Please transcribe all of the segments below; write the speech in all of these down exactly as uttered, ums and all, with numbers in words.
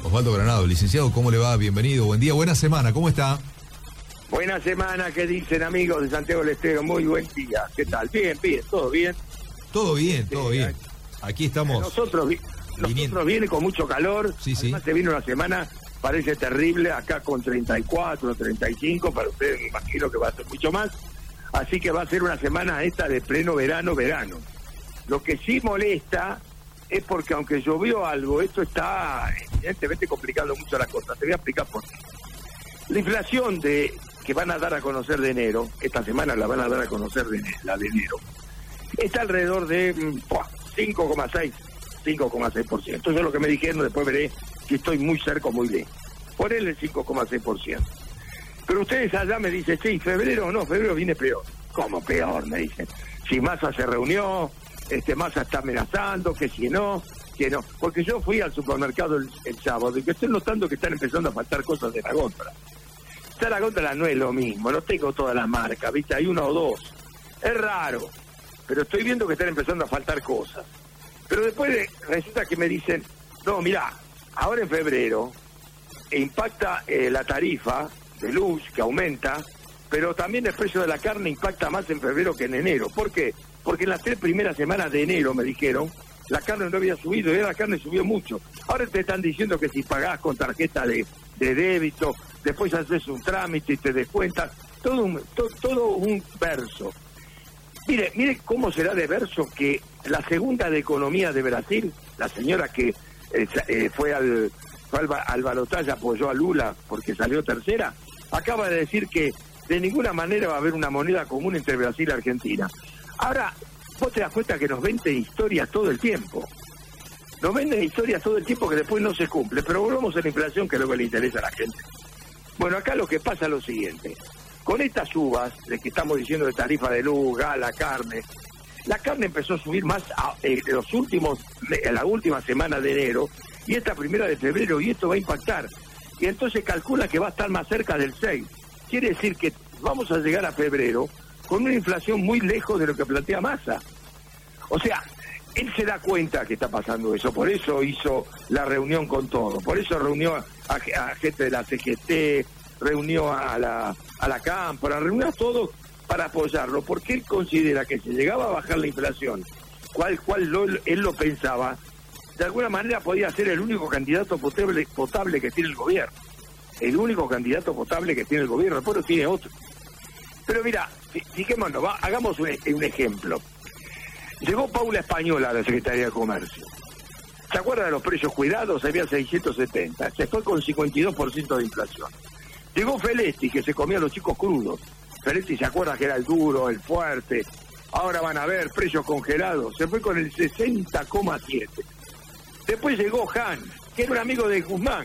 Osvaldo Granado, licenciado, ¿cómo le va? Bienvenido, buen día, buena semana, ¿cómo está? Buena semana, ¿qué dicen amigos de Santiago del Estero? Muy buen día, ¿qué tal? Bien, bien, ¿todo bien? Todo bien, todo bien. Aquí estamos. Nosotros, nosotros viene con mucho calor, sí, sí. Además se viene una semana, parece terrible, acá con treinta y cuatro, treinta y cinco, para ustedes me imagino que va a ser mucho más, así que va a ser una semana esta de pleno verano, verano. Lo que sí molesta es porque aunque llovió algo, esto está evidentemente complicando mucho las cosas. Te voy a explicar por qué. La inflación de que van a dar a conocer de enero, esta semana la van a dar a conocer de la de enero, está alrededor de cinco coma seis por ciento. Eso es lo que me dijeron, después veré si estoy muy cerca o muy lejos. Ponele el cinco coma seis por ciento. Pero ustedes allá me dicen, sí, febrero no, febrero viene peor. ¿Cómo peor? Me dicen. Si Massa se reunió, este Massa está amenazando, que si no, que no. Porque yo fui al supermercado el, el sábado y que estoy notando que están empezando a faltar cosas de la góndola. Ya la góndola no es lo mismo, no tengo todas las marcas, ¿viste? Hay una o dos. Es raro, pero estoy viendo que están empezando a faltar cosas. Pero después de, resulta que me dicen, no, mirá, ahora en febrero impacta eh, la tarifa de luz que aumenta, pero también el precio de la carne impacta más en febrero que en enero. ¿Por qué? Porque en las tres primeras semanas de enero, me dijeron, la carne no había subido, y la carne subió mucho. Ahora te están diciendo que si pagás con tarjeta de, de débito, después haces un trámite y te descuentas, todo un, to, todo un verso. Mire, mire cómo será de verso que la segunda de economía de Brasil, la señora que eh, eh, fue al, fue al, al balotaje, apoyó a Lula porque salió tercera, acaba de decir que de ninguna manera va a haber una moneda común entre Brasil y Argentina. Ahora, vos te das cuenta que nos venden historias todo el tiempo. Nos venden historias todo el tiempo que después no se cumple, pero volvamos a la inflación, que es lo que le interesa a la gente. Bueno, acá lo que pasa es lo siguiente. Con estas subas, de que estamos diciendo de tarifa de luz, gala, carne, la carne empezó a subir más a, eh, en los últimos, en la última semana de enero, y esta primera de febrero, y esto va a impactar. Y entonces calcula que va a estar más cerca del seis. Quiere decir que vamos a llegar a febrero con una inflación muy lejos de lo que plantea Massa. O sea, él se da cuenta que está pasando eso, por eso hizo la reunión con todo, por eso reunió a, a gente de la C G T, reunió a la, a la Cámpora, reunió a todos para apoyarlo, porque él considera que si llegaba a bajar la inflación, cual cual lo, él lo pensaba, de alguna manera podía ser el único candidato potable, potable que tiene el gobierno. El único candidato potable que tiene el gobierno, después no tiene otro. Pero mira, fijémonos, va, hagamos un, un ejemplo. Llegó Paula Española a la Secretaría de Comercio. ¿Se acuerdan de los precios cuidados? Había seiscientos setenta. Se fue con cincuenta y dos por ciento de inflación. Llegó Feletti, que se comía a los chicos crudos. Feletti se acuerda que era el duro, el fuerte. Ahora van a ver precios congelados. Se fue con el sesenta coma siete. Después llegó Han, que era un amigo de Guzmán,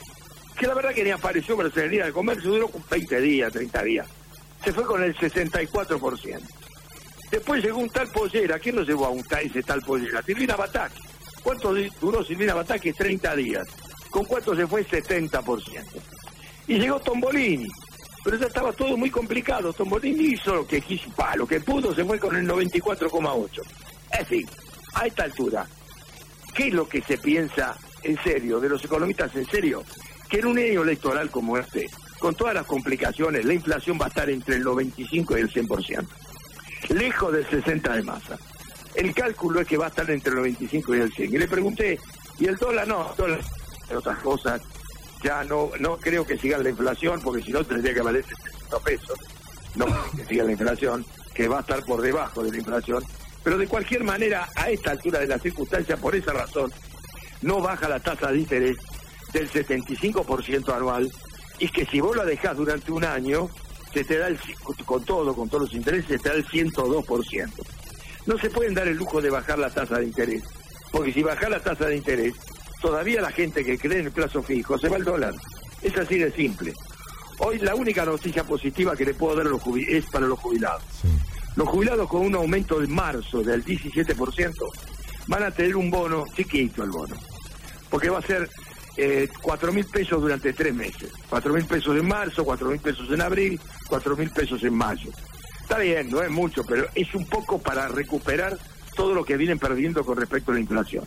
que la verdad que ni apareció para la Secretaría de Comercio, duró veinte días, treinta días. Se fue con el sesenta y cuatro por ciento. Después llegó un tal Pollera. ¿Quién lo llevó a un tal, ese tal Pollera? Silvina Bataki. ¿Cuánto duró Silvina Bataki? treinta días. ¿Con cuánto se fue? setenta por ciento. Y llegó Tombolini. Pero ya estaba todo muy complicado. Tombolini hizo lo que quiso, pa, lo que pudo, se fue con el noventa y cuatro coma ocho. Es decir, a esta altura, ¿qué es lo que se piensa en serio, de los economistas en serio? Que en un año electoral como este, con todas las complicaciones, la inflación va a estar entre el noventa y cinco y el cien por ciento. Lejos del sesenta de Massa. El cálculo es que va a estar entre el noventa y cinco y el cien. Y le pregunté, ¿y el dólar? No, el dólar, otras cosas, ya no no creo que siga la inflación, porque si no tendría que valer setecientos pesos. No creo que siga la inflación, que va a estar por debajo de la inflación. Pero de cualquier manera, a esta altura de la circunstancia, por esa razón, no baja la tasa de interés del setenta y cinco por ciento anual, y que si vos la dejás durante un año, se te da el, con todo, con todos los intereses, se te da el ciento dos por ciento. No se pueden dar el lujo de bajar la tasa de interés, porque si bajar la tasa de interés, todavía la gente que cree en el plazo fijo se va al dólar. Es así de simple. Hoy la única noticia positiva que le puedo dar a los jubil- es para los jubilados. Sí. Los jubilados con un aumento de marzo del diecisiete por ciento van a tener un bono, chiquito el bono, porque va a ser eh, cuatro mil pesos durante tres meses. cuatro mil pesos en marzo, cuatro mil pesos en abril, cuatro mil pesos en mayo. Está bien, no es mucho, pero es un poco para recuperar todo lo que vienen perdiendo con respecto a la inflación.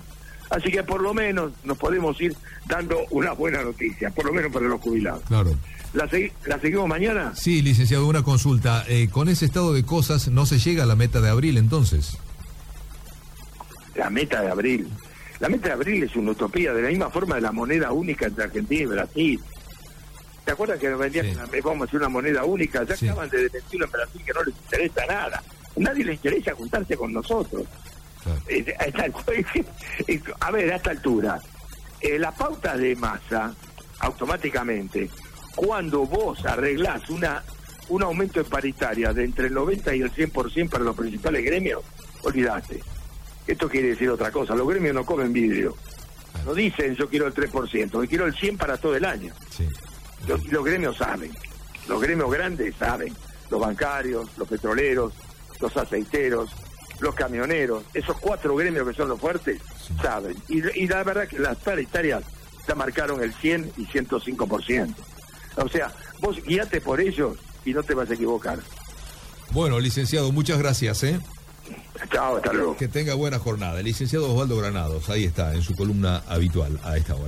Así que por lo menos nos podemos ir dando una buena noticia, por lo menos para los jubilados. Claro. ¿La, segui- ¿La seguimos mañana? Sí, licenciado, una consulta. Eh, con ese estado de cosas, ¿no se llega a la meta de abril entonces? La meta de abril. La meta de abril es una utopía, de la misma forma de la moneda única entre Argentina y Brasil. ¿Te acuerdas que nos vendían, sí, vamos a hacer una moneda única? Ya sí, acaban de decirlo en Brasil que no les interesa nada. A nadie le interesa juntarse con nosotros. Claro. Eh, a, esta, a ver, a esta altura, eh, la pauta de masa, automáticamente, cuando vos arreglás una un aumento en paritaria de entre el noventa y el cien por ciento para los principales gremios, olvidate. Esto quiere decir otra cosa. Los gremios no comen vidrio. No dicen yo quiero el tres por ciento, yo quiero el cien por ciento para todo el año. Sí. Los, los gremios saben. Los gremios grandes saben. Los bancarios, los petroleros, los aceiteros, los camioneros, esos cuatro gremios que son los fuertes, sí, saben. Y, y la verdad que las paritarias ya marcaron el cien y ciento cinco por ciento. O sea, vos guíate por ellos y no te vas a equivocar. Bueno, licenciado, muchas gracias, ¿eh? Chao, hasta luego. Que tenga buena jornada. El licenciado Osvaldo Granados, ahí está, en su columna habitual a esta hora.